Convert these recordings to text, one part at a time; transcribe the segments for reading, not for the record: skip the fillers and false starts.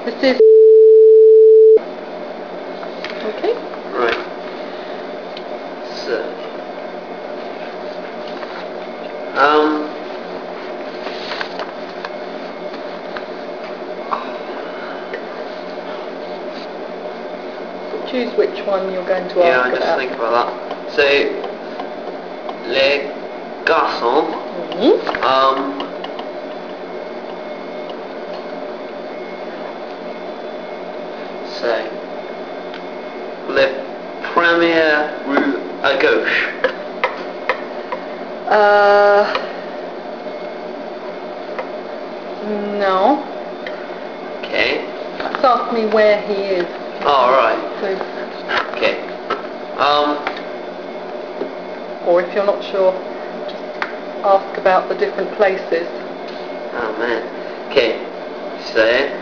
This is... Okay. Right. So, choose which one you're going to yeah, ask I just about. think about that. So, les garçons, so, le première rue à gauche. No. Okay. It's asked me where he is. Oh, right. So, Okay. or if you're not sure, just ask about the different places. Oh man. Okay. So,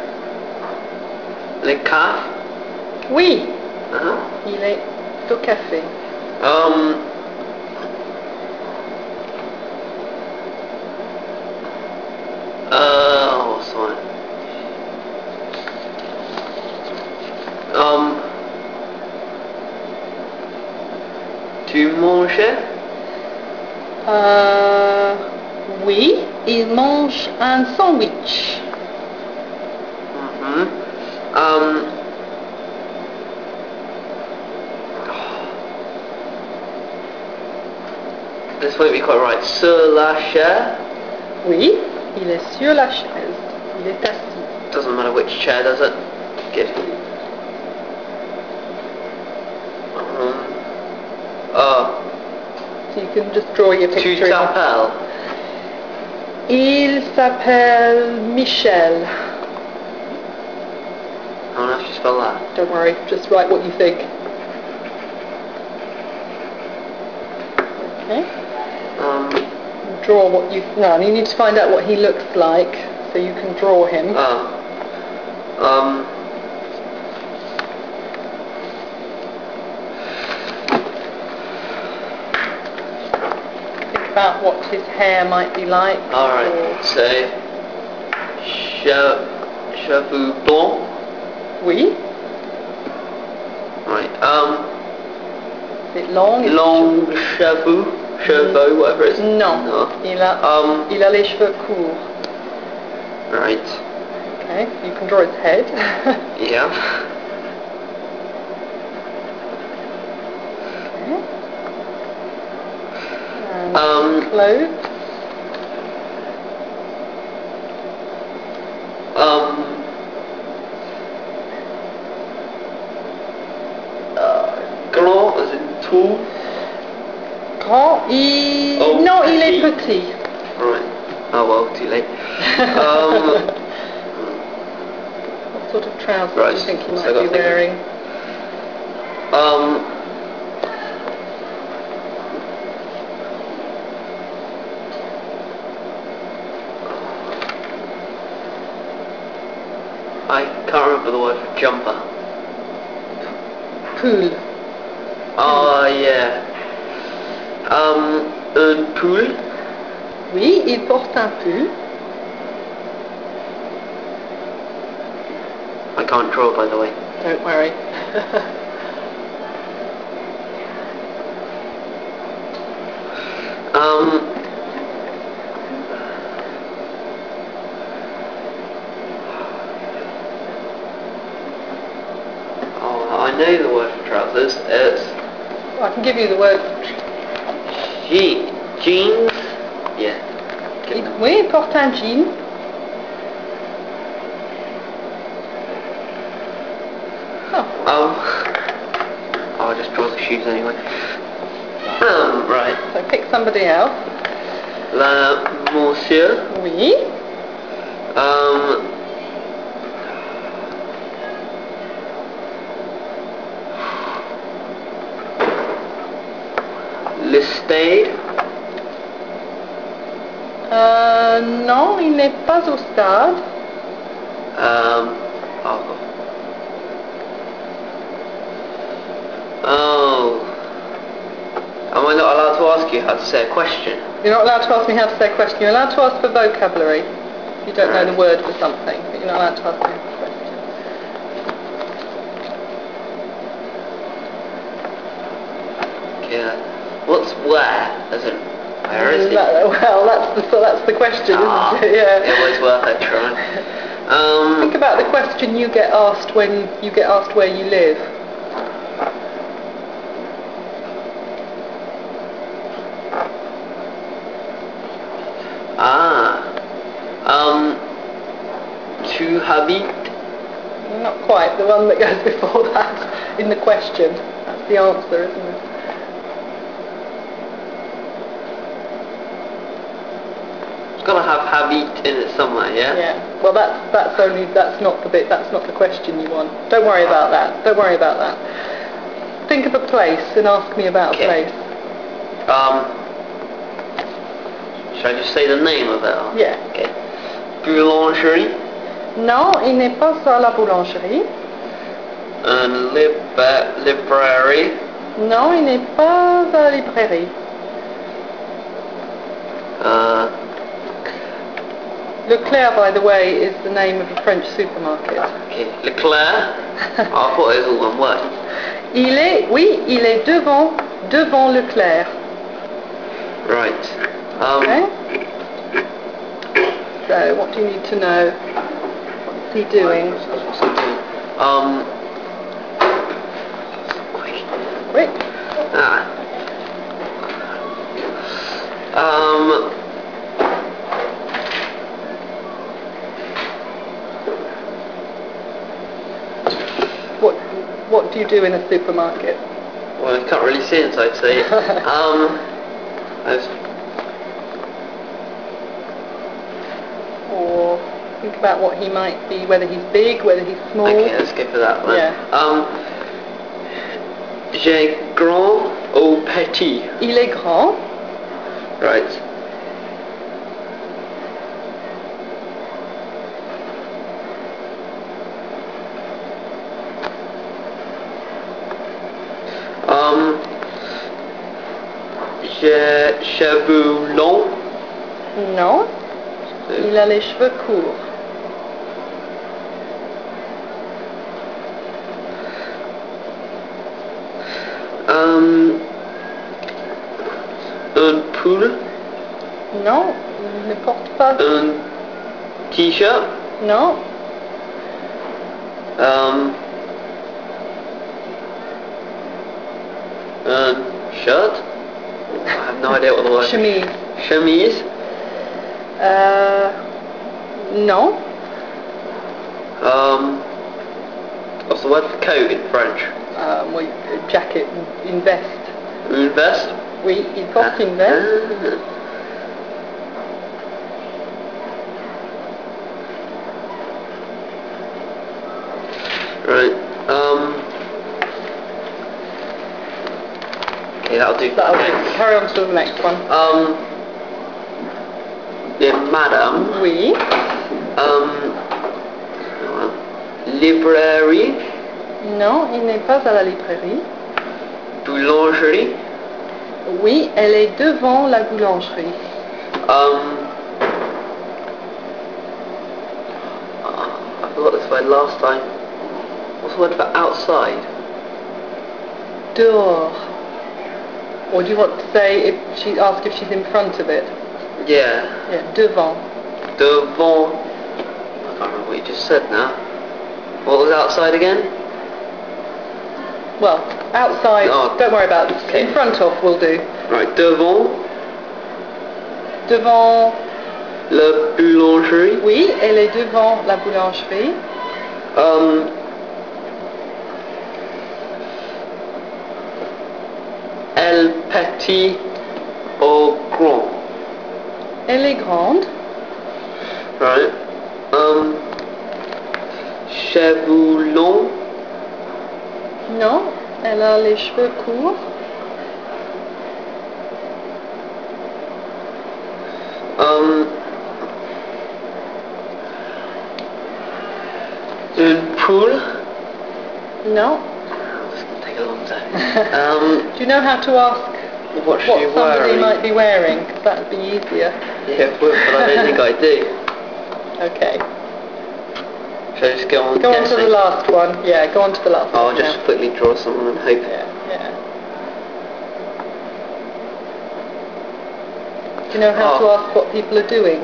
le café. Oui. Uh-huh. Il est au café. What's the one? Tu manges? Oui, il mange un sandwich. This won't be quite right. Sur la chaise? Oui, il est sur la chaise. Il est assis. Doesn't matter which chair, does it? Good. So you can just draw your picture. Tu t'appelles? Il s'appelle Michel. How on earth do you spell that? Don't worry, just write what you think. Okay. Draw what you... No, you need to find out what he looks like, so you can draw him. Think about what his hair might be like. Alright, so... Cheveux blancs? Oui. Right, Is it long? long cheveux? Cheveux, whatever it is? No. Il a les cheveux courts. Right. Okay, you can draw his head. Yeah. Okay. And clothes. Grand, as in tall? Grand, non, il est petit. petit. Right. Oh well, too late. What sort of trousers Right, do you think he so might I be gotta think. wearing? I can't remember the word for jumper. Pull. Oh, yeah. Un pull? Oui, il porte un pull. I can't draw, by the way. Don't worry. I know the word for trousers. It's... I can give you the word. Jeans? Yeah. Oui, il porte un jean. I'll just draw the shoes anyway. Right. So pick somebody else. Monsieur? Oui. Le stade? Non, il n'est pas au stade. Am I not allowed to ask you how to say a question? You're not allowed to ask me how to say a question. You're allowed to ask for vocabulary. You don't know the word for something, but you're not allowed to ask me a question. Where is he? Well, that's the question, Ah, isn't it? Yeah. it was worth a try. Think about the question you get asked when you get asked where you live. Tu habites? Not quite, the one that goes before that in the question. That's the answer, isn't it? It's got to have habit in it somewhere, yeah? Yeah. Well, that's not the bit. That's not the question you want. Don't worry about that. Don't worry about that. Think of a place and ask me about a place. Should I just say the name of it? Yeah. Okay. Boulangerie. Non, il n'est pas à la boulangerie. Library. Non, il n'est pas à la librairie. Leclerc, by the way, is the name of a French supermarket. Okay. Leclerc. I thought it was all one word. Il est devant Leclerc. Right. Okay. So, what do you need to know? What's he doing? Quick. What do you do in a supermarket? Well, I can't really see inside, so or think about what he might be, whether he's big, whether he's small. Okay, let's go for that one. Yeah. J'ai grand ou petit? Il est grand. Right. J'ai cheveux longs? Non. Il a les cheveux courts. Un pull? Non. Il ne porte pas. Un t-shirt? Non. Un shirt? I have no idea what the word is. Chemise. Chemise? Non. What's the word for coat in French? Well, jacket, une veste. Une veste? Oui, il porte une veste. Right. Okay, that'll do. That'll do. Carry on to the next one. Yeah, madam. Oui. Librairie? Non, il n'est pas à la librairie. Boulangerie? Oui, elle est devant la boulangerie. I forgot this word last time. What's the word for outside? Dehors. Or do you want to say, ask if she's in front of it? Yeah. Yeah, devant. Devant. I can't remember what you just said now. What was outside again? Well, outside, don't worry about it. Okay. In front of will do. Right, devant. Devant. La boulangerie. Oui, elle est devant la boulangerie. Elle petit ou grand? Elle est grande. Right. Cheveux longs? Non, elle a les cheveux courts. Une poule? No. This is going to take a long time. Do you know how to ask what somebody wearing? might be wearing? 'Cause that would be easier. Yeah, but I don't think I do. Okay. Should I just go on Go on guessing? to the last one. Yeah, go on to the last one. I'll just quickly draw someone and hope. Yeah, yeah. Do you know how to ask what people are doing?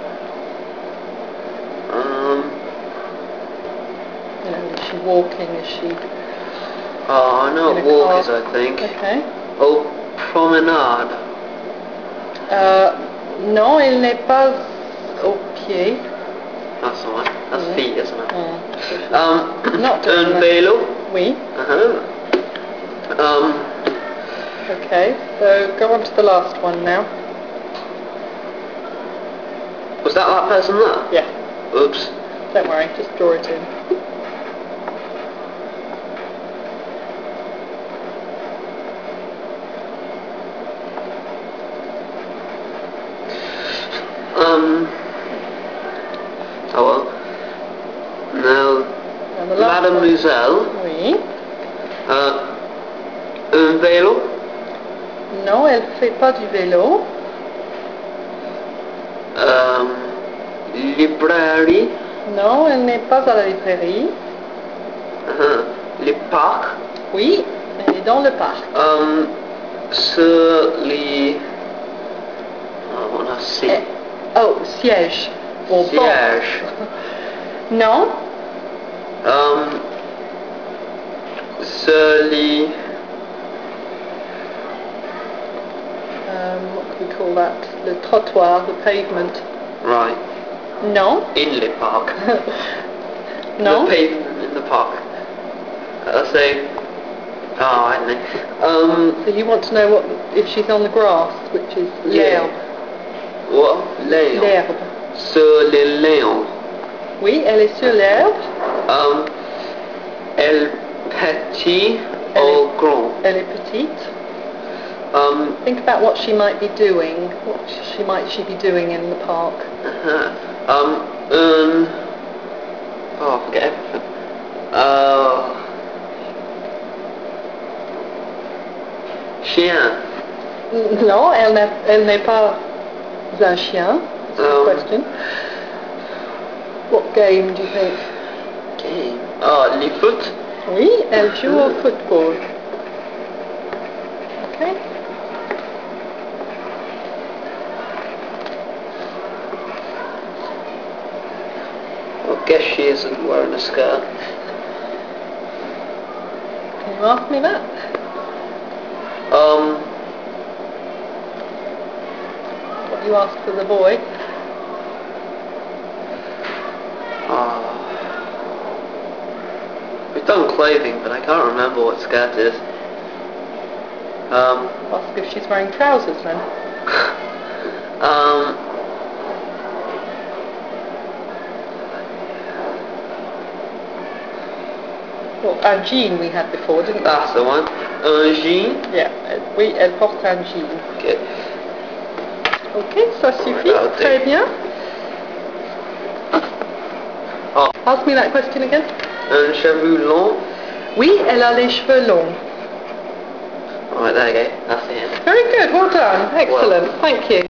You know, is she walking? Is she I know in a walk is, car? I think. Okay. Oh, promenade. Non, elle n'est pas au pied. That's the one. That's feet, isn't it? Not doing Un that. vélo. Oui. Um, Okay, so go on to the last one now. was that person there? Yeah. Oops. Don't worry, just draw it in. Oh well. Now, And the last one. Mademoiselle. Oui. Un vélo. Non, elle fait pas du vélo. Librairie. Non, elle n'est pas à la librairie. Le parc. Oui, elle est dans le parc. Sur les... on a C. Oh, siège. Or Siège. Non. Sur les... What do we call that? Le trottoir, the pavement. Right. Non. In le parc. No. The pavement in the park. I'll say... Oh, I don't know. So you want to know what if she's on the grass, which is l'herbe. What? Léon. L'herbe. Sur les léons. Oui, elle est sur l'herbe. Elle petit ou grand? Elle est petite. Think about what she might be doing. What she be doing in the park? Oh, I forget everything. Chien. Non, elle n'est pas un chien. That's a good question. What game do you think? Game. Les foot. Oui, elle joue au football. Okay. I guess she isn't wearing a skirt. Can you ask me that? What you asked for the boy? We've done clothing, but I can't remember what skirt is. Ask if she's wearing trousers then. Well, un jean we had before, didn't we? That's the one. Un jean. Yeah, oui, elle porte un jean. Okay. Ok, ça suffit. Très bien. Oh. Ask me that question again. Un cheveu long. Oui, elle a les cheveux longs. Alright, there you go. That's the end. Very good, well done. Excellent. Thank you.